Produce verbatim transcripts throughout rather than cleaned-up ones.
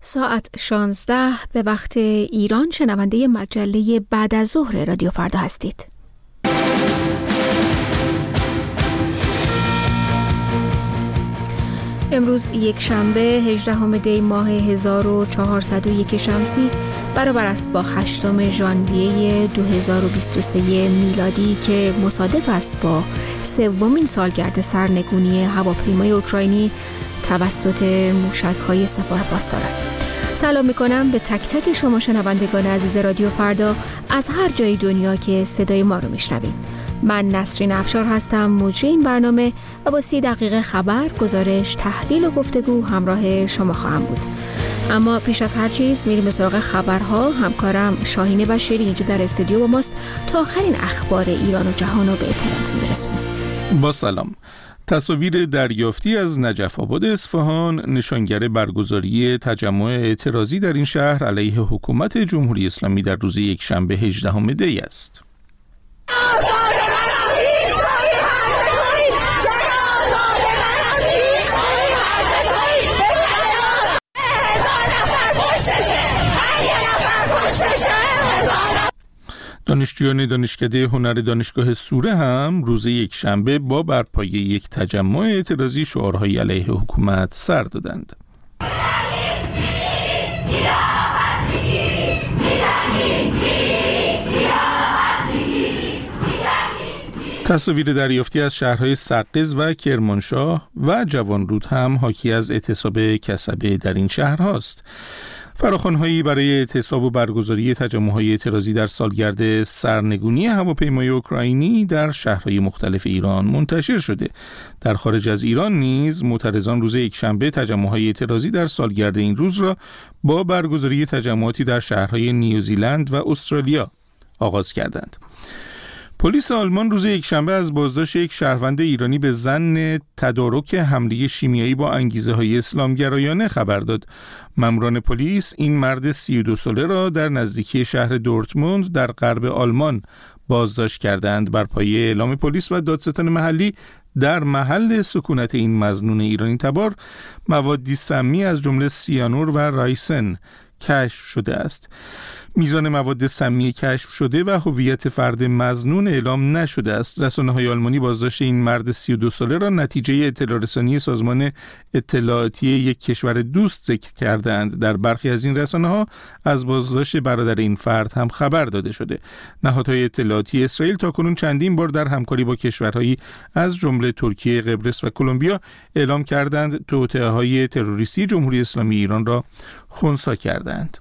ساعت شانزده به وقت ایران شنونده مجله بعد از ظهر رادیو فردا هستید. امروز یک شنبه هجدهم دی ماه هزار و چهارصد و یک شمسی برابر است با هشتم ژانویه دو هزار و بیست و سه میلادی که مصادف است با سومین سالگرد سرنگونی هواپیمای اوکراینی توسط موشک‌های سپاه پاسداران. سلام میکنم به تک تک شما شنوندگان عزیز رادیو فردا از هر جای دنیا که صدای ما رو میشنوین. من نسرین افشار هستم، مجری این برنامه و با سی دقیقه خبر، گزارش، تحلیل و گفتگو همراه شما خواهم بود. اما پیش از هر چیز میریم به سراغ خبرها. همکارم شاهین بشیری اینجا در استودیو با ماست تا آخرین اخبار ایران و جهان رو به اطلاعتون برسونه. با سلام. تصاویر دریافتی از نجف آباد اصفهان نشانگر برگزاری تجمع اعتراضی در این شهر علیه حکومت جمهوری اسلامی در روز یکشنبه هجدهم دی است. دانشجویان دانشکده هنر دانشگاه سوره هم روز یکشنبه با برپای یک تجمع اعتراضی شعارهای علیه حکومت سر دادند. تصاویر دریافتی از شهرهای سقز و کرمانشاه و جوانرود هم حاکی از اعتصاب کسبه در این شهرهاست. فراخوان‌هایی برای اعتصاب و برگزاری تجمع‌های اعتراضی در سالگرد سرنگونی هواپیمای اوکراینی در شهرهای مختلف ایران منتشر شده. در خارج از ایران نیز معترضان روز یکشنبه تجمع‌های اعتراضی در سالگرد این روز را با برگزاری تجمعاتی در شهرهای نیوزیلند و استرالیا آغاز کردند. پلیس آلمان روز یکشنبه از بازداشت یک شهروند ایرانی به ظن تدارک حمله شیمیایی با انگیزه‌های اسلامگرایانه خبر داد. ماموران پلیس این مرد سی و دو ساله را در نزدیکی شهر دورتموند در غرب آلمان بازداشت کردند. بر پایه اعلام پلیس و دادستان محلی در محل سکونت این مظنون ایرانی تبار موادی سمی از جمله سیانور و رایسن کشف شده است. میزان مواد سمی کشف شده و هویت فرد مظنون اعلام نشده است. رسانه‌های آلمانی بازداشت این مرد سی و دو ساله را نتیجه اطلاع رسانی سازمان اطلاعاتی یک کشور دوست ذکر کردند. در برخی از این رسانه‌ها از بازداشت برادر این فرد هم خبر داده شده. نهادهای اطلاعاتی اسرائیل تاکنون چندین بار در همکاری با کشورهایی از جمله ترکیه، قبرس و کلمبیا اعلام کردند توطئه‌های تروریستی جمهوری اسلامی ایران را خنثی کردند.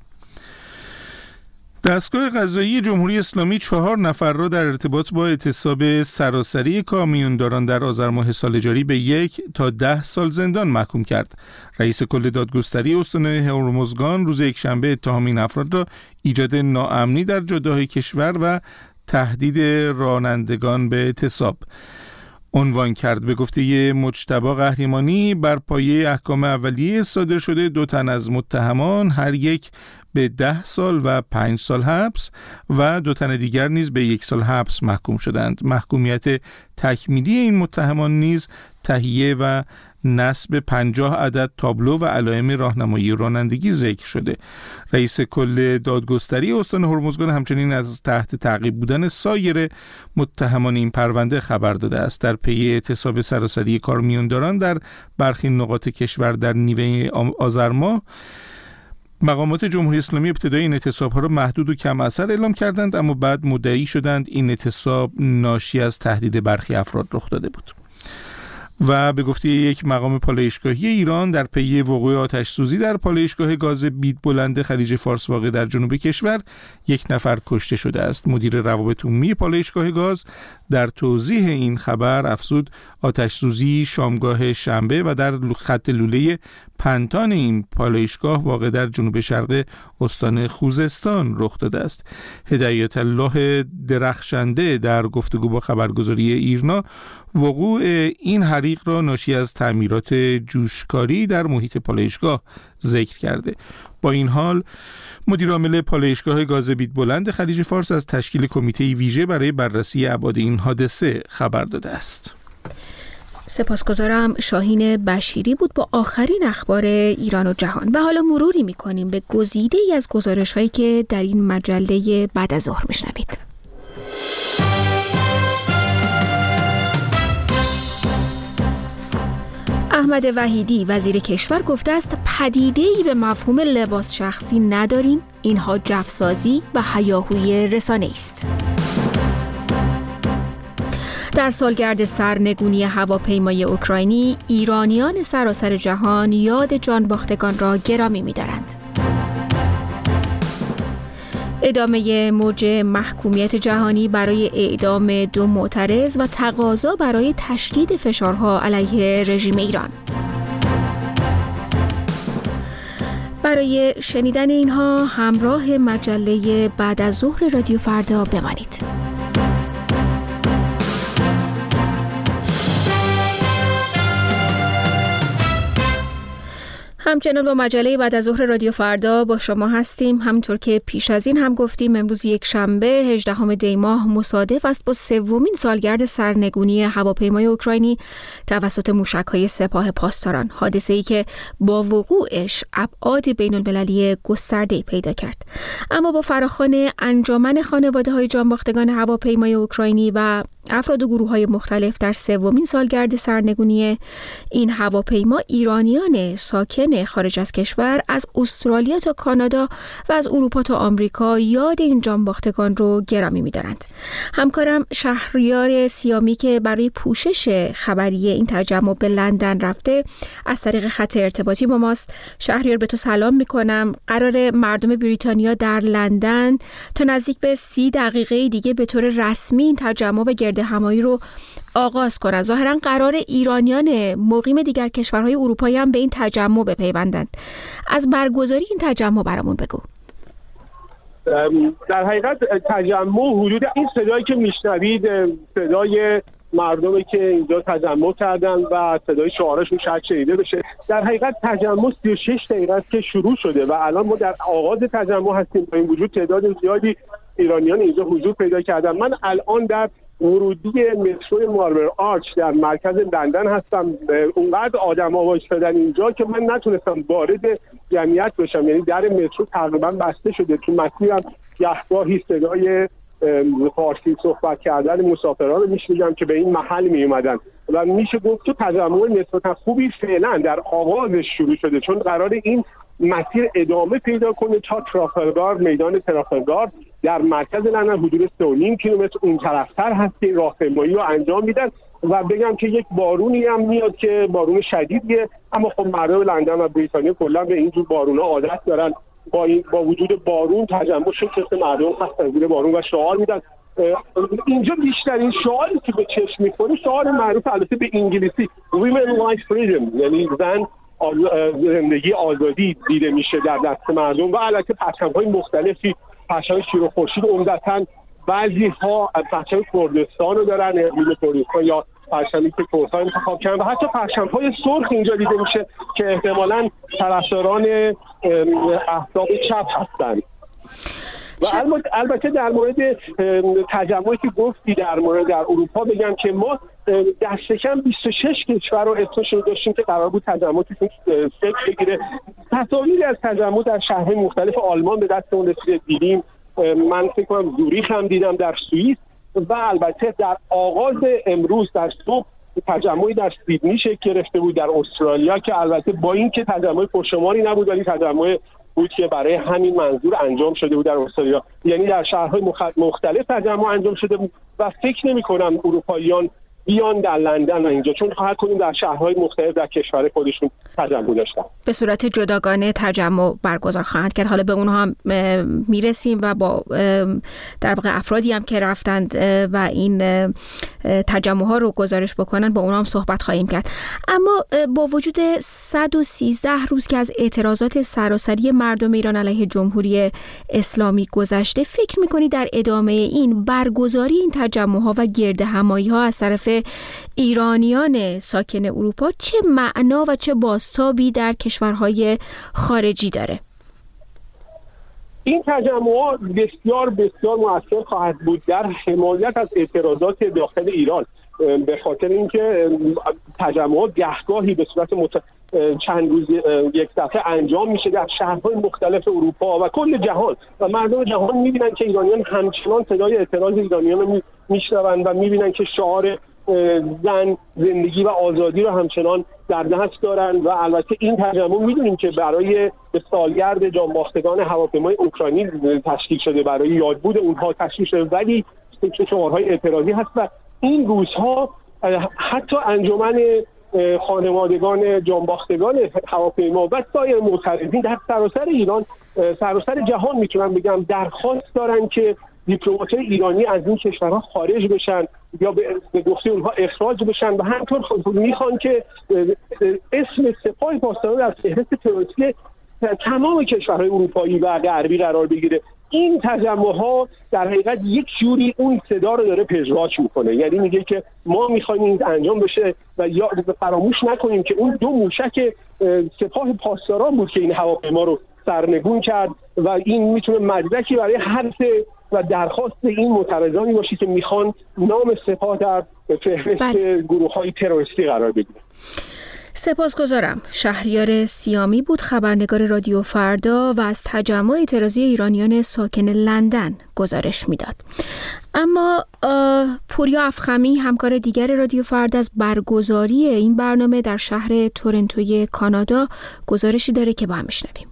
دستگاه قضایی جمهوری اسلامی چهار نفر را در ارتباط با اعتصاب سراسری کامیونداران در آذر ماه سال جاری به یک تا ده سال زندان محکوم کرد. رئیس کل دادگستری استان هرمزگان روز یکشنبه اتهام این افراد را ایجاد ناامنی در جاده‌های کشور و تهدید رانندگان به اعتصاب عنوان کرد. به گفته مجتبی قهرمانی بر پایه احکام اولیه صادر شده دو تن از متهمان هر یک به ده سال و پنج سال حبس و دو تن دیگر نیز به یک سال حبس محکوم شدند. محکومیت تکمیلی این متهمان نیز تهیه و نصب پنجاه عدد تابلو و علائم راهنمایی رانندگی ذکر شده. رئیس کل دادگستری استان هرمزگان همچنین از تحت تعقیب بودن سایر متهمان این پرونده خبر داده است. در پی اعتصاب سراسری کامیونداران در برخی نقاط کشور در نیوه آذر ماه مقامات جمهوری اسلامی ابتدای این اعتصاب‌ها را محدود و کم اثر اعلام کردند، اما بعد مدعی شدند این اعتصاب ناشی از تهدید برخی افراد رخ داده بود. و به گفته یک مقام پالایشگاهی ایران در پی وقوع آتش سوزی در پالایشگاه گاز بیدبلند خلیج فارس واقع در جنوب کشور یک نفر کشته شده است. مدیر روابط عمومی پالایشگاه گاز در توضیح این خبر افزود آتش سوزی شامگاه شنبه و در خط لوله پنتان این پالایشگاه واقع در جنوب شرق استان خوزستان رخ داده است. هدایت الله درخشنده در گفتگو با خبرگزاری ایرنا وقوع این حریق را ناشی از تعمیرات جوشکاری در محیط پالایشگاه ذکر کرده. با این حال مدیر عامل پالایشگاه گاز بیدبلند خلیج فارس از تشکیل کمیته ویژه برای بررسی ابعاد این حادثه خبر داده است. سپاسگزارم. شاهین بشیری بود با آخرین اخبار ایران و جهان. و حالا مروری می‌کنیم به گزیده ای از گزارش‌هایی که در این مجله بعد از ظهر میشنوید. احمد وحیدی وزیر کشور گفته است پدیده‌ای به مفهوم لباس شخصی نداریم، اینها جفسازی و هیاهوی رسانه‌ای است. در سالگرد سرنگونی هواپیمای اوکراینی، ایرانیان سراسر جهان یاد جانباختگان را گرامی می‌دارند. ادامه موج محکومیت جهانی برای اعدام دو معترض و تقاضا برای تشدید فشارها علیه رژیم ایران. برای شنیدن اینها همراه مجله بعد از ظهر رادیو فردا بمانید. همچنان با مجله بعد از ظهر رادیو فردا با شما هستیم. همونطور که پیش از این هم گفتیم امروز یک شنبه هجدهم دی ماه مصادف است با سومین سالگرد سرنگونی هواپیمای اوکراینی توسط موشک‌های سپاه پاسداران، حادثه‌ای که با وقوعش ابعاد بین‌المللی گسترده‌ای پیدا کرد. اما با فراخوان انجمن خانواده‌های جانباختگان هواپیمای اوکراینی و افراد و گروه‌های مختلف در سومین سالگرد سرنگونی این هواپیما، ایرانیان ساکن خارج از کشور از استرالیا تا کانادا و از اروپا تا آمریکا یاد این جانباختگان رو گرامی می‌دارند. همکارم شهریار سیامی که برای پوشش خبری این تجمع به لندن رفته از طریق خط ارتباطی با ماست. شهریار، به تو سلام می‌کنم. قرار مردم بریتانیا در لندن تا نزدیک به سی دقیقه دیگه به طور رسمی این تجمع و گرد همایی رو آغاز کنند. ظاهراً قرار ایرانیان مقیم دیگر کشورهای اروپایی هم به این تجمع بپیوندند. از برگزاری این تجمع برامون بگو. در حقیقت تجمع حدود این صدایی که میشنوید صدای مردمی که اینجا تجمع کردن و صدای شعارشون شاید شنیده بشه. در حقیقت تجمع سی و شش دقیقه است که شروع شده و الان ما در آغاز تجمع هستیم. با این وجود تعداد زیادی ایرانیان اینجا حضور پیدا کردن. من الان در ورودی مترو ماربل آرچ در مرکز لندن هستم. اونقدر آدم ها وایسادن اینجا که من نتونستم وارد جمعیت بشم، یعنی در مترو تقریبا بسته شده. تو مسیرم گهگاهی صدای فارسی صحبت کردن مسافران رو میشنیدم که به این محل می اومدن و میشه گفت تو تجمع نسبتا خوبی فعلا در آغازش شروع شده، چون قرار این مسیر ادامه پیدا کنه تا ترافالگار، میدان ترافالگار در مرکز لندن حدود سه و نیم کیلومتر اون طرفتر هست که راهپیمایی رو انجام میدن. و بگم که یک بارونی هم میاد که بارون شدیدیه، اما خب مردم لندن و بریتانیا کلا به اینجور بارونا عادت دارن. با این با وجود بارون تجمع شد که مردم خستن زیر بارون و شعار میدن. اینجا بیشترین شعاری که به چشم میخوره شعار معروف البته به انگلیسی Women like freedom، یعنی زن زندگی آزادی دیده میشه در دست مردم و البته پرچم‌های مختلفی، پرچم شیر و خورشید عمدتاً، بعضی‌ها پرچم کردستان رو دارن، اقلیم کردستان یا پرچمی که کردستان انتخاب کردن و حتی پرچم‌های سرخ اینجا دیده میشه که احتمالاً طرفداران احزاب چپ هستند. و البته در مورد تجمعی که گفتی در مورد در اروپا بگم که ما دست کم بیست و شش کشور رو اسمش رو داشتیم که قرار بود تجمع توشون شکل بگیره. تصاویری از تجمع در شهرهای مختلف آلمان به دستمون رسید دیدیم. من فکر کنم زوریخ هم دیدم در سوئیس و البته در آغاز امروز در صبح تجمعی در سیدنی شکل گرفته بود در استرالیا که البته با این که تجمع پرشماری نبود ولی تجمع بود که برای همین منظور انجام شده بود در استرالیا. یعنی در شهرهای مختلف تجمع انجام شده بود و فکر نمی کنم اروپاییان بیان در لندن و اینجا، چون هر کدوم در شهرهای مختلف در کشور خودشون تجمع داشتن. به صورت جداگانه تجمع برگزار خواهند کرد. حالا به اونها هم میرسیم و با در واقع افرادی هم که رفتند و این تجمع ها رو گزارش بکنن با اونها هم صحبت خواهیم کرد. اما با وجود صد و سیزده روز که از اعتراضات سراسری مردم ایران علیه جمهوری اسلامی گذشته، فکر می‌کنی در ادامه این برگزاری این تجمع ها و گرد همایی ها از طرف ایرانیان ساکن اروپا چه معنا و چه بازتابی در کشورهای خارجی داره؟ این تجمع بسیار بسیار مؤثر خواهد بود در حمایت از اعتراضات داخل ایران. به خاطر اینکه تجمعات گهگاهی به صورت مت... چند روز یک دفعه انجام میشه در شهرهای مختلف اروپا و کل جهان و مردم جهان میبینن که ایرانیان همچنان صدای اعتراض ایرانیان رو میشنون و میبینن که شعار زن، زندگی و آزادی رو همچنان در دست دارن و البته این تجمع میدونیم که برای به سالگرد جانباختگان هواپیمای اوکراینی تشکیل شده، برای یادبود اونها تشکیل شده، ولی که شعارهای اعتراضی هست و این روزها حتی انجمن خانوادگان جانباختگان هواپیما و سایر معترضین در سراسر ایران، سراسر جهان میتونم بگم، درخواست دارن که دیپلمات‌های ایرانی از این کشورها خارج بشن یا به گفته اونها اخراج بشن و همطور میخوان که اسم سپاه پاسداران در فهرست تروریستی تمام کشورهای اروپایی و غربی قرار بگیره. این تجمع‌ها در حقیقت یک جوری اون صدا رو داره پژواک میکنه، یعنی میگه که ما میخوایم این انجام بشه و یا فراموش نکنیم که اون دو موشک سپاه پاسداران بود که این هواپیما رو سرنگون کرد و این میتونه مدرکی برای حرف و درخواست این معترضانی باشه که میخوان نام سپاه در فهرست گروه‌های تروریستی قرار بگیره. سپاسگزارم. شهریار سیامی بود، خبرنگار رادیو فردا و از تجمع اعتراضی ایرانیان ساکن لندن گزارش میداد. اما پوریا افخمی، همکار دیگر رادیو فردا، از برگزاری این برنامه در شهر تورنتوی کانادا گزارشی داره که با هم میشنویم.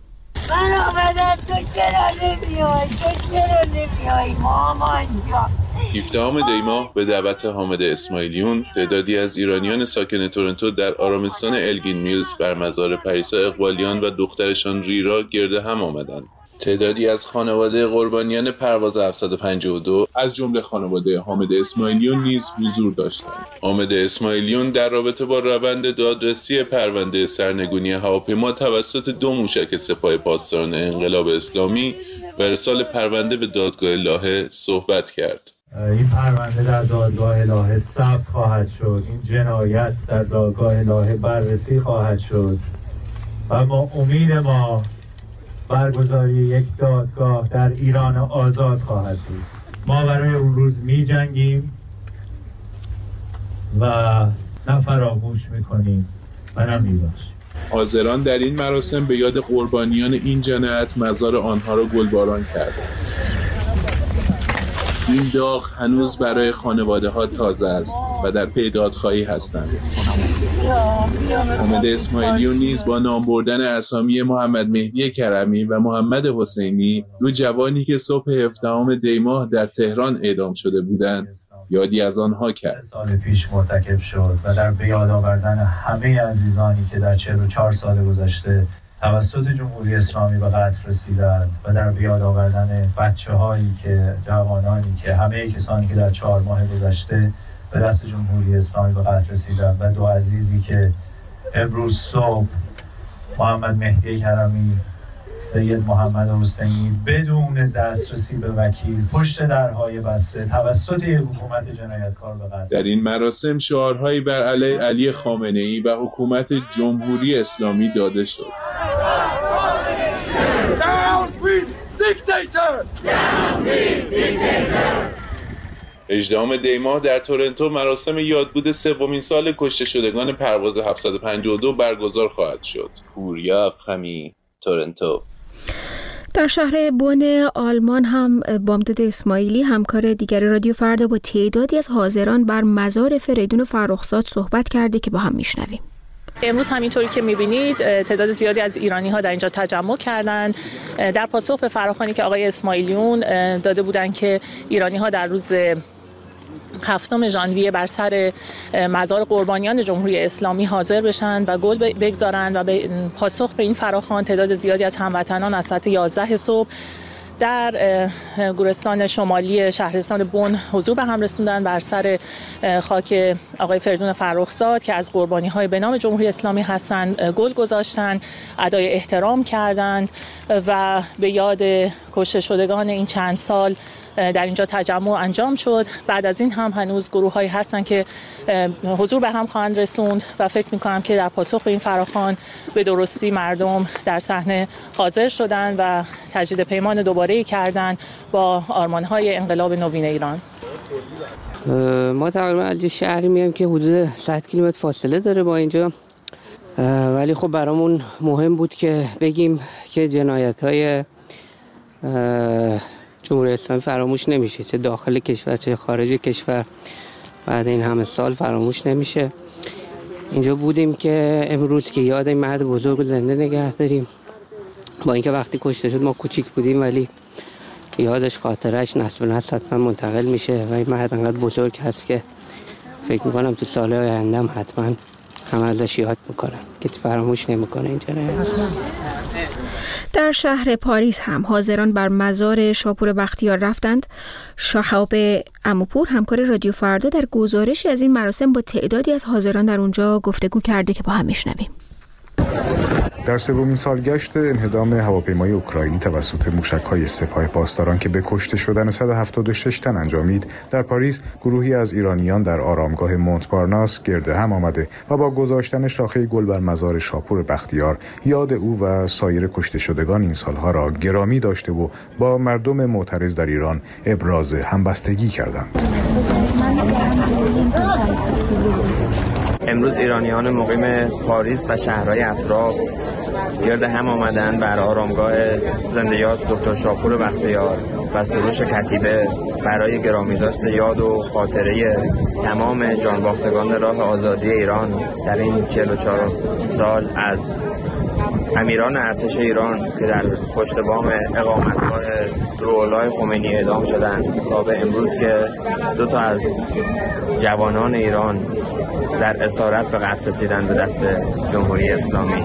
من آمدم، تو چرا نمیای؟ تو چرا نمیای مامان جان؟ هفدهم دی ماه به دعوت حامد اسماعیلیون تعدادی از ایرانیان ساکن تورنتو در آرامستان الگین میلز بر مزار پریسا اقبالیان و دخترشان ریرا گرد هم آمدند. تعدادی از خانواده قربانیان پرواز هفتصد و پنجاه و دو از جمله خانواده حامد اسماعیلیون نیز حضور داشتند. حامد اسماعیلیون در رابطه با روند دادرسی پرونده سرنگونی هواپیما توسط دو موشک سپاه پاسداران انقلاب اسلامی و ارسال پرونده به دادگاه لاهه صحبت کرد. این پرونده در دادگاه لاهه ثبت خواهد شد، این جنایت در دادگاه لاهه بررسی خواهد شد و ما امید ما برگزاری یک دادگاه در ایران آزاد خواهد بود. ما برای اون روز می جنگیم و نه فراموش میکنیم و نه میبخشیم. حاضران در این مراسم به یاد قربانیان این جنایت مزار آنها را گلباران کردند. این داغ هنوز برای خانواده ها تازه است و در پی دادخواهی هستند. حامد اسماعیلیون نیز با نام بردن اسامی محمد مهدی کرمی و محمد حسینی، دو جوانی که صبح هفدهم دی ماه در تهران اعدام شده بودند، یادی از آنها کرد. سال پیش مرتکب شد و در به یاد آوردن همه عزیزانی که در چهل و چهار سال گذشته توسط جمهوری اسلامی به قتل رسیدند و در به یاد آوردن بچه‌هایی که جوانانی که همه کسانی که در چهار ماه گذشته به دست جمهوری اسلامی به قتل رسیدند و دو عزیزی که امروز صبح، محمد مهدی کرمی، سید محمد حسینی، بدون دسترسی به وکیل پشت درهای بسته توسط یک حکومت جنایتکار به قتل. در این مراسم شعارهایی بر علیه علی خامنه‌ای و حکومت جمهوری اسلامی داده شد. Down with dictator! Down with dictator! هجدهم دی ماه در تورنتو مراسم یادبود سومین سال کشته شدگان پرواز هفتصد و پنجاه و دو برگزار خواهد شد. پوریا افخمی، تورنتو. در شهر بون آلمان هم بامداد اسماعیلی، همکار دیگر رادیو فردا، با تعدادی از حاضران بر مزار فریدون فرخزاد صحبت کرده که با هم میشنویم. امروز همینطوری که می‌بینید تعداد زیادی از ایرانی‌ها در اینجا تجمع کردند در پاسخ به فراخوانی که آقای اسماعیلیون داده بودند که ایرانی‌ها در روز هفتم ژانویه بر سر مزار قربانیان جمهوری اسلامی حاضر بشن و گل بگذارند و به پاسخ به این فراخوان تعداد زیادی از هموطنان از ساعت یازده صبح در گورستان شمالی شهرستان بون حضور به هم رسوندن بر سر خاک آقای فریدون فرخزاد که از قربانی‌های به نام جمهوری اسلامی هستند گل گذاشتند، ادای احترام کردند و به یاد کشته شدگان این چند سال در اینجا تجمع انجام شد. بعد از این هم هنوز گروه‌هایی هستن که حضور به هم خواهند رسوند و فکر می‌کنم که در پاسخ به این فراخوان به درستی مردم در صحنه حاضر شدند و تجدید پیمان دوباره کردند با آرمان‌های انقلاب نوین ایران. ما تقریبا از شهری میایم که حدود صد کیلومتر فاصله داره با اینجا، ولی خب برامون مهم بود که بگیم که جنایت‌های جمهوری اسلامی فراموش نمیشه، چه داخل کشور چه خارج کشور، بعد این همه سال فراموش نمیشه. اینجا بودیم که امروز که یاد این مرد بزرگ زنده نگه داریم، با اینکه وقتی کشته شد ما کوچیک بودیم ولی یادش خاطرش نسل به نسل حتما منتقل میشه و این مرد انقدر بزرگ هست که فکر میکنم تو سالهای آینده هم حتما هم ازش یاد میکنن، کسی فراموش نمیکنه این جنایت. در شهر پاریس هم حاضران بر مزار شاپور بختیار رفتند. شهاب عموپور همکار رادیو فردا در گزارشی از این مراسم با تعدادی از حاضران در اونجا گفتگو کرده که با هم میشنویم. در سومین سالگشت انهدام هواپیمای اوکراینی توسط موشک‌های سپاه پاسداران که به کشته شدن صد و هفتاد و شش تن انجامید، در پاریس گروهی از ایرانیان در آرامگاه مونتپارناس گرد هم آمده و با گذاشتن شاخه گل بر مزار شاپور بختیار یاد او و سایر کشته شدگان این سالها را گرامی داشته و با مردم معترض در ایران ابراز همبستگی کردند. امروز ایرانیان مقیم پاریس و شهرهای اطراف گرد هم آمدن بر آرامگاه زنده یاد دکتر شاپور بختیار و سروش کتیبه برای گرامی داشت یاد و خاطره تمام جانباختگان راه آزادی ایران در این چهل و چهار سال، از امیران ارتش ایران که در پشت بام اقامتگاه روح‌الله خمینی اعدام شدند تا به امروز که دو تا از جوانان ایران در اسارت به قتل رسیدند به دست جمهوری اسلامی.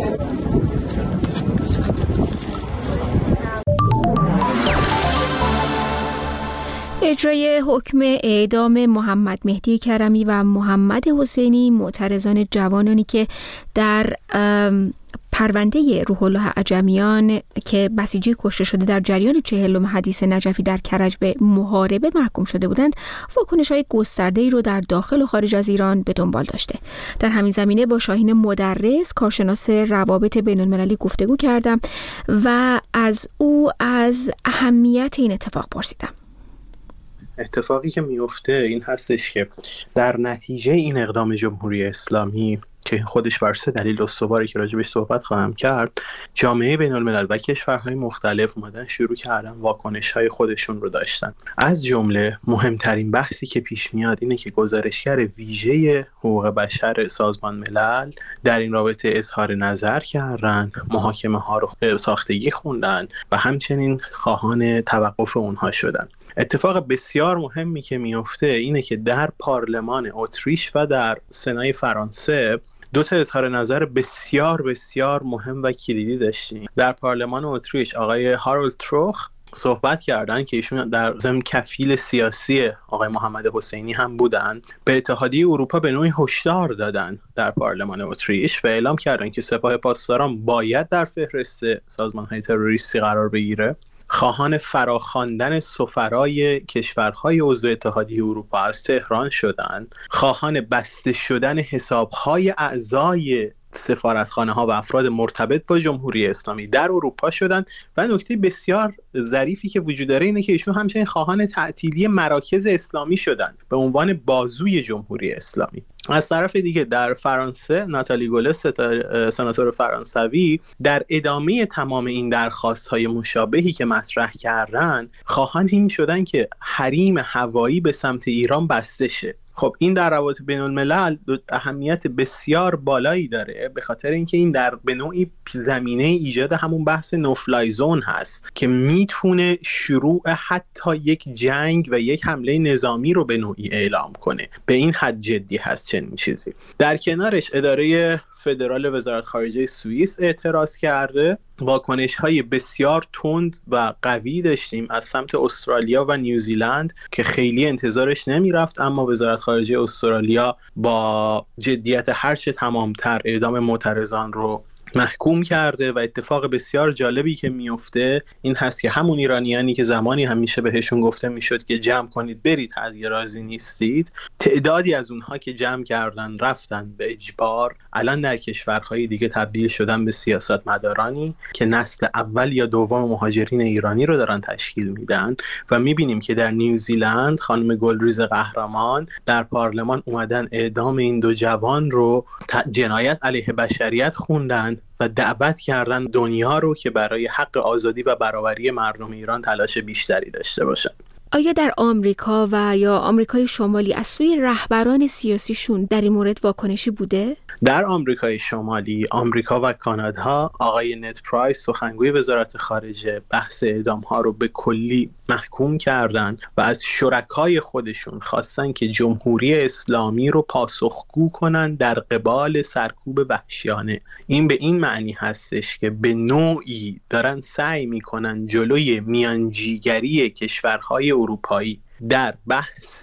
اجرای حکم اعدام محمد مهدی کرمی و محمد حسینی، معترضان جوانانی که در پرونده روح الله عجمیان که بسیجی کشته شده در جریان چهلم حدیث نجفی در کرج به محاربه محکوم شده بودند، واکنش‌های گسترده‌ای رو در داخل و خارج از ایران به دنبال داشته. در همین زمینه با شاهین مدرس، کارشناس روابط بین‌المللی گفتگو کردم و از او از اهمیت این اتفاق پرسیدم. اتفاقی که میفته این هستش که در نتیجه این اقدام جمهوری اسلامی که خودش بر سه دلیل استواری که راجبش صحبت خواهم کرد، جامعه بین الملل و کشورهای مختلف اومدن شروع کردن واکنش‌های خودشون رو داشتن. از جمله مهمترین بحثی که پیش میاد اینه که گزارشگر ویژه حقوق بشر سازمان ملل در این رابطه اظهار نظر کردن، محاکمه ها رو ساختگی خوندن و همچنین خواهان توقف اونها شدن. اتفاق بسیار مهمی که میفته اینه که در پارلمان اتریش و در سنای فرانسه دو تا اظهار نظر بسیار بسیار مهم و کلیدی داشتیم. در پارلمان اتریش آقای هارولد تروخ صحبت کردن که ایشون در ضمن کفیل سیاسی آقای محمد حسینی هم بودن، به اتحادیه اروپا به نوعی هشدار دادن در پارلمان اتریش و اعلام کردن که سپاه پاسداران باید در فهرست سازمان‌های تروریستی قرار بگیره. خواهان فراخواندن سفرای کشورهای عضو اتحادیه اروپا از تهران شدند، خواهان بسته شدن حسابهای اعضای سفارتخانه ها و افراد مرتبط با جمهوری اسلامی در اروپا شدند و نکته بسیار ظریفی که وجود داره اینه که ایشون همچنین خواهان تعطیلی مراکز اسلامی شدند به عنوان بازوی جمهوری اسلامی. از طرف دیگه در فرانسه ناتالی گولس سناتور فرانسوی در ادامه تمام این درخواست‌های مشابهی که مطرح کردن، خواهان این شدن که حریم هوایی به سمت ایران بسته شه. خب این در روابط بین الملل اهمیت بسیار بالایی داره، به خاطر اینکه این در به نوعی زمینه ایجاد همون بحث نوفلای زون هست که میتونه شروع حتی یک جنگ و یک حمله نظامی رو به نوعی اعلام کنه. به این حد جدی هست چنین چیزی. در کنارش اداره فدرال وزارت خارجه سوئیس اعتراض کرده. واکنش‌های بسیار تند و قوی داشتیم از سمت استرالیا و نیوزیلند که خیلی انتظارش نمیرفت، اما وزارت خارجه استرالیا با جدیت هرچه تمامتر اعدام معترضان رو محکوم کرده و اتفاق بسیار جالبی که میفته این هست که همون ایرانیانی که زمانی همیشه بهشون گفته میشد که جمع کنید برید اگه راضی نیستید، تعدادی از اونها که جمع کردن رفتن به اجبار، الان در کشورهای دیگه تبدیل شدن به سیاستمدارانی که نسل اول یا دوم مهاجرین ایرانی رو دارن تشکیل میدن و میبینیم که در نیوزیلند خانم گلریز قهرمان در پارلمان اومدن اعدام این دو جوان رو جنایت علیه بشریت خوندن و دعوت کردن دنیا رو که برای حق آزادی و برابری مردم ایران تلاش بیشتری داشته باشن. آیا در آمریکا و یا آمریکای شمالی از سوی رهبران سیاسیشون در این مورد واکنشی بوده؟ در آمریکای شمالی، آمریکا و کانادا، آقای نت پرایس سخنگوی وزارت خارجه بحث اعدام ها رو به کلی محکوم کردن و از شرکای خودشون خواستن که جمهوری اسلامی رو پاسخگو کنن در قبال سرکوب وحشیانه. این به این معنی هستش که به نوعی دارن سعی میکنن جلوی میانجیگری کشورهای اروپایی در بحث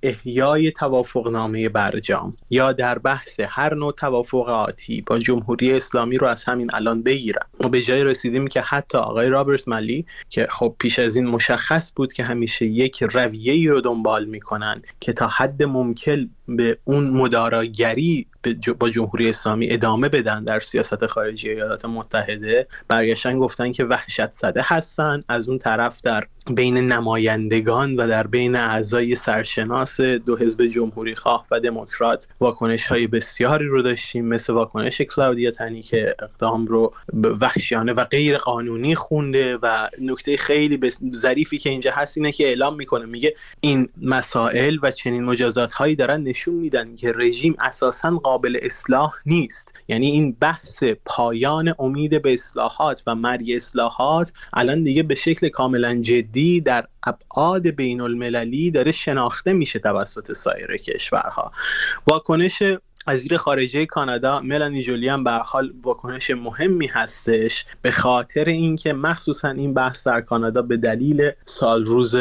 احیای توافقنامه برجام یا در بحث هر نوع توافقاتی با جمهوری اسلامی رو از همین الان بگیرن. و به جای رسیدیم که حتی آقای رابرت مالی که خب پیش از این مشخص بود که همیشه یک رویه‌ای رو دنبال میکنن که تا حد ممکن به اون مداراگری با جمهوری اسلامی ادامه بدن در سیاست خارجی ایالات متحده، برگشتن گفتن که وحشت زده هستن. از اون طرف در بین نمایندگان و در بین اعضای سرشناس دو حزب جمهوری خواه و دموکرات واکنش های بسیاری رو داشتیم، مثل واکنش کلاودیا تنی که اقدام رو وحشیانه و غیر قانونی خونده و نکته خیلی ظریفی که اینجا هست اینه که اعلام میکنه، میگه این مسائل و چنین مجازات هایی دارن نشون میدن که رژیم اساساً قابل اصلاح نیست. یعنی این بحث پایان امید به اصلاحات و مرگ اصلاحات الان دیگه به شکل کاملا جدی در ابعاد بین المللی داره شناخته میشه توسط سایر کشورها. واکنش وزیر خارجه کانادا ملانی جولی هم به هر حال واکنش مهمی هستش، به خاطر اینکه مخصوصا این بحث در کانادا به دلیل سال روز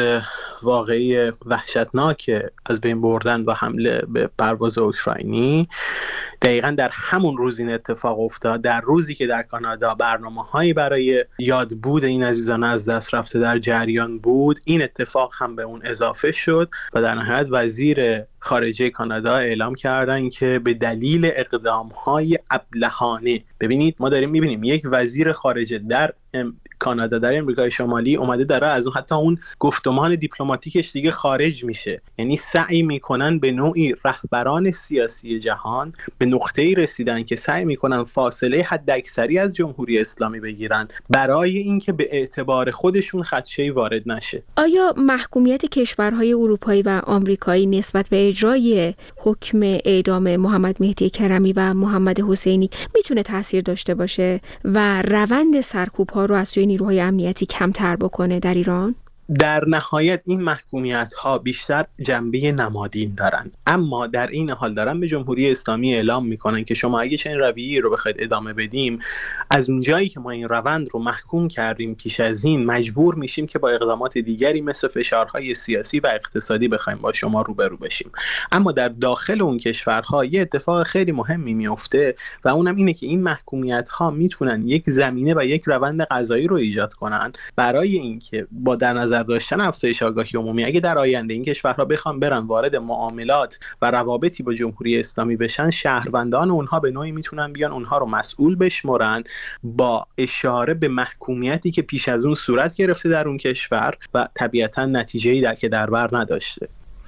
واقعی وحشتناک از بین بردن و حمله به پرواز اوکراینی دقیقاً در همون روز این اتفاق افتاد، در روزی که در کانادا برنامه‌هایی برای یادبود این عزیزان از دست رفته در جریان بود، این اتفاق هم به اون اضافه شد و در نهایت وزیر خارجه کانادا اعلام کردن که به دلیل اقدام‌های ابلهانه، ببینید ما داریم می‌بینیم یک وزیر خارجه در کانادا در امریکای شمالی اومده داره از اون حتی اون گفتمان دیپلماتیکش دیگه خارج میشه، یعنی سعی میکنن به نوعی رهبران سیاسی جهان به نقطه‌ای رسیدن که سعی میکنن فاصله حداکثری از جمهوری اسلامی بگیرن برای اینکه به اعتبار خودشون خدشه‌ای وارد نشه. آیا محکومیت کشورهای اروپایی و آمریکایی نسبت به اجرای حکم اعدام محمد مهدی کرمی و محمد حسینی میتونه تاثیر داشته باشه و روند سرکوب‌ها رو از سوی نیروهای امنیتی کمتر بکنه در ایران؟ در نهایت این محکومیت ها بیشتر جنبه نمادین دارن، اما در این حال دارن به جمهوری اسلامی اعلام میکنن که شما اگه چنین رویه‌ای رو بخواید ادامه بدیم، از اونجایی که ما این روند رو محکوم کردیم پیش از این، مجبور میشیم که با اقدامات دیگری مثل فشارهای سیاسی و اقتصادی بخوایم با شما روبرو بشیم. اما در داخل اون کشورها یه اتفاق خیلی مهمی میفته و اونم اینه که این محکومیت ها میتونن یک زمینه و یک روند قضایی رو ایجاد کنن برای اینکه با در نظر داشتن افزایش آگاهی عمومی، اگه در آینده این کشورها بخوام برن وارد معاملات و روابطی با جمهوری اسلامی بشن، شهروندان اونها به نوعی میتونن بیان اونها رو مسئول بشمرن با اشاره به محکومیتی که پیش از اون صورت گرفته در اون کشور و طبیعتاً نتیجه‌ای در که در بر نداشته.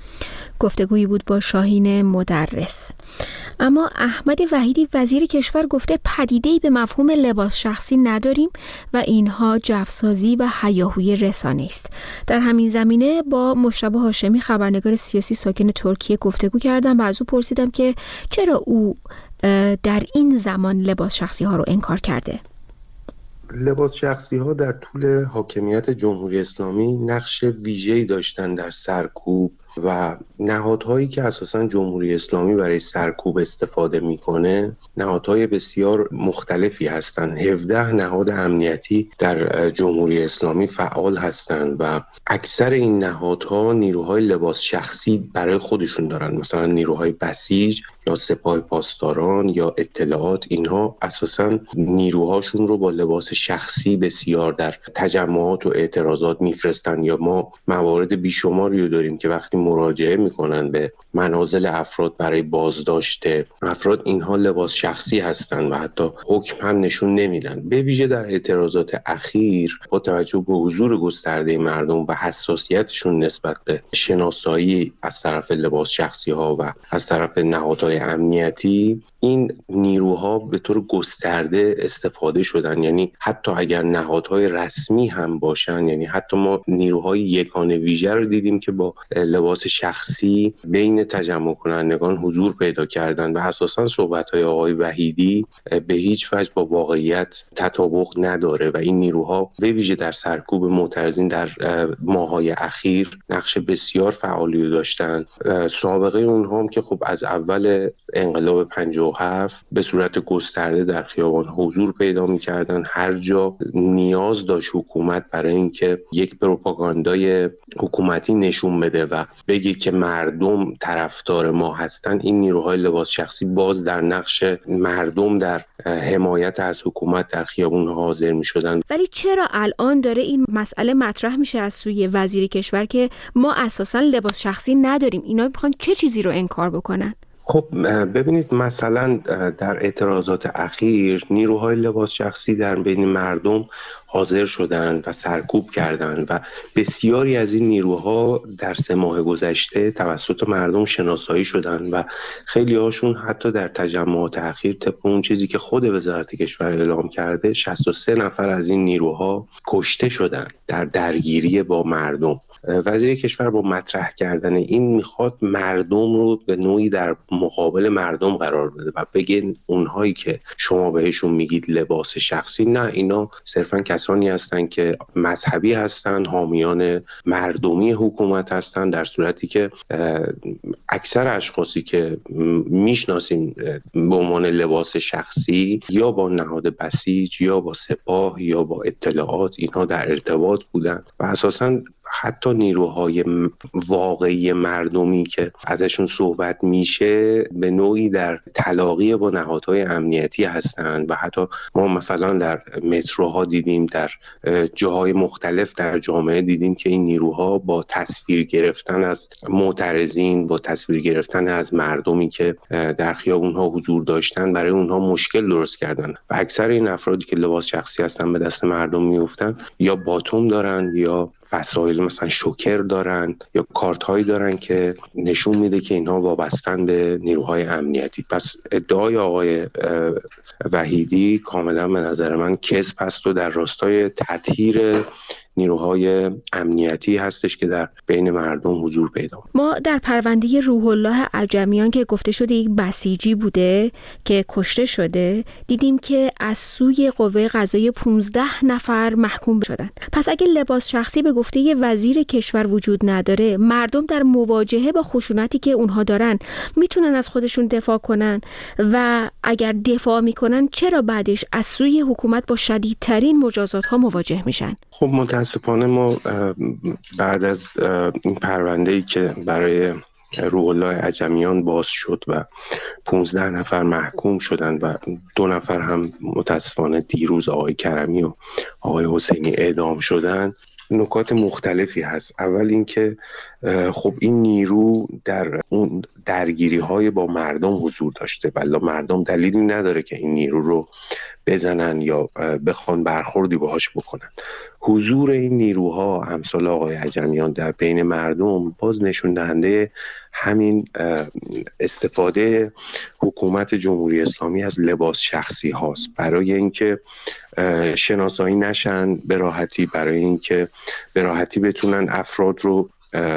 گفتگویی بود با شاهین مدرس. اما احمد وحیدی وزیر کشور گفته پدیده‌ای به مفهوم لباس شخصی نداریم و اینها جفسازی و هیاهوی رسانه است. در همین زمینه با مجتبی هاشمی خبرنگار سیاسی ساکن ترکیه گفتگو کردم و از او پرسیدم که چرا او در این زمان لباس شخصی ها رو انکار کرده. لباس شخصی ها در طول حاکمیت جمهوری اسلامی نقش ویژه‌ای داشتن در سرکوب و نهادهایی که اساساً جمهوری اسلامی برای سرکوب استفاده میکنه نهادهای بسیار مختلفی هستند. هفده نهاد امنیتی در جمهوری اسلامی فعال هستند و اکثر این نهادها نیروهای لباس شخصی برای خودشون دارن، مثلا نیروهای بسیج یا سپاه پاسداران یا اطلاعات. اینها اساساً نیروهاشون رو با لباس شخصی بسیار در تجمعات و اعتراضات میفرستن، یا ما موارد بیشماری رو داریم که وقتی مراجعه میکنن به منازل افراد برای بازداشت افراد اینها لباس شخصی هستن و حتی حکم هم نشون نمیدن. به ویژه در اعتراضات اخیر با توجه به حضور گسترده مردم و حساسیتشون نسبت به شناسایی از طرف لباس شخصی ها و از طرف نهادهای امنیتی، این نیروها به طور گسترده استفاده شدن. یعنی حتی اگر نهادهای رسمی هم باشن، یعنی حتی ما نیروهای یگانه ویژه رو دیدیم که با لباس شخصی بین تجمع کنندگان حضور پیدا کردن و اساساً صحبت‌های آقای وحیدی به هیچ وجه با واقعیت تطابق نداره و این نیروها به ویژه در سرکوب معترضین در ماه‌های اخیر نقش بسیار فعالی داشتن. سابقه اونها هم که خب از اول انقلاب پنجاه و هفت به صورت گسترده در خیابان حضور پیدا می‌کردن. هر جا نیاز داشت حکومت برای اینکه یک پروپاگاندای حکومتی نشون بده و بگه که مردم طرفدار ما هستن، این نیروهای لباس شخصی باز در نقش مردم در حمایت از حکومت در خیابون حاضر می‌شدن. ولی چرا الان داره این مسئله مطرح میشه از سوی وزیر کشور که ما اساساً لباس شخصی نداریم؟ اینا میخوان چه چیزی رو انکار بکنن؟ خب ببینید، مثلا در اعتراضات اخیر نیروهای لباس شخصی در بین مردم حاضر شدن و سرکوب کردند و بسیاری از این نیروها در سه ماه گذشته توسط مردم شناسایی شدند و خیلی هاشون حتی در تجمعات اخیر طبق اون چیزی که خود وزارت کشور اعلام کرده شصت و سه نفر از این نیروها کشته شدند در درگیری با مردم. وزیر کشور با مطرح کردن این میخواد مردم رو به نوعی در مقابل مردم قرار بده و بگه اونهایی که شما بهشون میگید لباس شخصی، نه، اینا صرفاً کسانی هستن که مذهبی هستن، حامیان مردمی حکومت هستن، در صورتی که اکثر اشخاصی که میشناسیم به عنوان لباس شخصی یا با نهاد بسیج یا با سپاه یا با اطلاعات اینها در ارتباط بودن و اساساً حتی نیروهای واقعی مردمی که ازشون صحبت میشه به نوعی در تلاقی با نهادهای امنیتی هستند و حتی ما مثلا در متروها دیدیم، در جاهای مختلف در جامعه دیدیم که این نیروها با تصویر گرفتن از معترضین، با تصویر گرفتن از مردمی که در خیابونها حضور داشتن برای اونها مشکل درست کردن و اکثر این افرادی که لباس شخصی هستن به دست مردم میافتن یا باتوم دارن یا وسایل مثلا شوکر دارن یا کارت هایی دارن که نشون میده که اینها وابستن به نیروهای امنیتی. پس ادعای آقای وحیدی کاملا به نظر من کذب هست و در راستای تطهیر نیروهای امنیتی هستش که در بین مردم حضور پیدا کنه. ما در پرونده روح الله عجمیان که گفته شده یک بسیجی بوده که کشته شده دیدیم که از سوی قوه قضاییه پانزده نفر محکوم شدن. پس اگه لباس شخصی به گفته یه وزیر کشور وجود نداره، مردم در مواجهه با خشونتی که اونها دارن میتونن از خودشون دفاع کنن و اگر دفاع میکنن چرا بعدش از سوی حکومت با شدیدترین مجازات ها مواجه میشن؟ خب متاسفانه ما بعد از این پرونده‌ای که برای روح الله عجمیان باز شد و پانزده نفر محکوم شدن و دو نفر هم متاسفانه دیروز آقای کرمی و آقای حسینی اعدام شدن، نکات مختلفی هست. اول اینکه خب این نیرو در اون درگیری های با مردم حضور داشته، ولی مردم دلیلی نداره که این نیرو رو بزنن یا بخوان برخوردی باهاش بکنن. حضور این نیروها امثال آقای عجمیان در بین مردم باز نشون دهنده همین استفاده حکومت جمهوری اسلامی از لباس شخصی هاست برای اینکه شناسایی نشن به راحتی، برای اینکه به راحتی بتونن افراد رو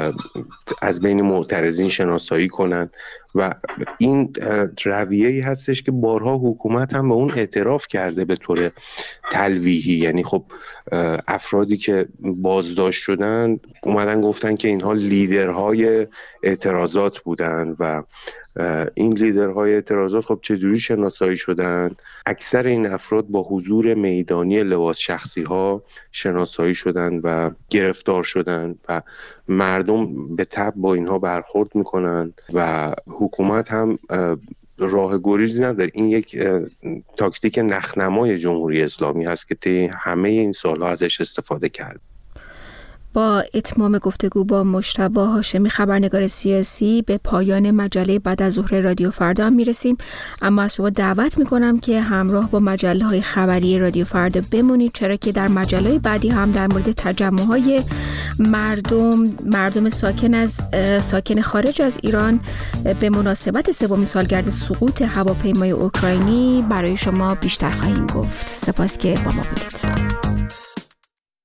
از بین معترضین شناسایی کنن و این رویه‌ای هستش که بارها حکومت هم به اون اعتراف کرده به طور تلویحی. یعنی خب افرادی که بازداشت شدن اومدن گفتن که اینها لیدرهای اعتراضات بودن و این لیدرهای اعتراضات خب چجوری شناسایی شدن؟ اکثر این افراد با حضور میدانی لباس شخصی ها شناسایی شدن و گرفتار شدن و مردم به تبع با اینها برخورد میکنن و حکومت هم راه گریزی نداره. این یک تاکتیک نخنمای جمهوری اسلامی هست که طی همه این سالها ازش استفاده کرد. با اتمام گفتگو با مجتبی هاشمی خبرنگار سیاسی به پایان مجله بعد از ظهر رادیو فردا هم میرسیم، اما از شما دعوت میکنم که همراه با مجله های خبری رادیو فردا بمونید، چرا که در مجله بعدی هم در مورد تجمع های مردم مردم ساکن از ساکن خارج از ایران به مناسبت سومین سالگرد سقوط هواپیمای اوکراینی برای شما بیشتر خواهیم گفت. سپاس که با ما بودید.